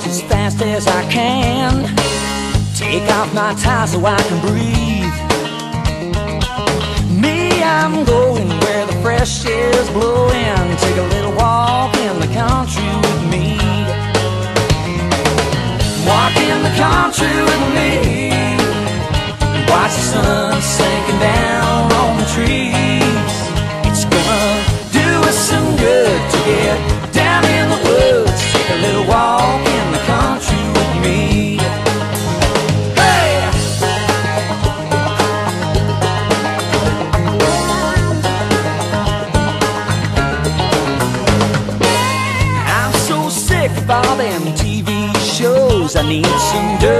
as fast as I can. Take off my tie so I can breathe. Me, I'm going where the fresh air's blowing. Take a little walk in the country with me. Walk in the country with me. Watch the sun sinking down on the trees. It's gonna do us some good to get down in the woods. Take a little walk in the country with me. Hey! I'm so sick of all them TV shows. I need some dirt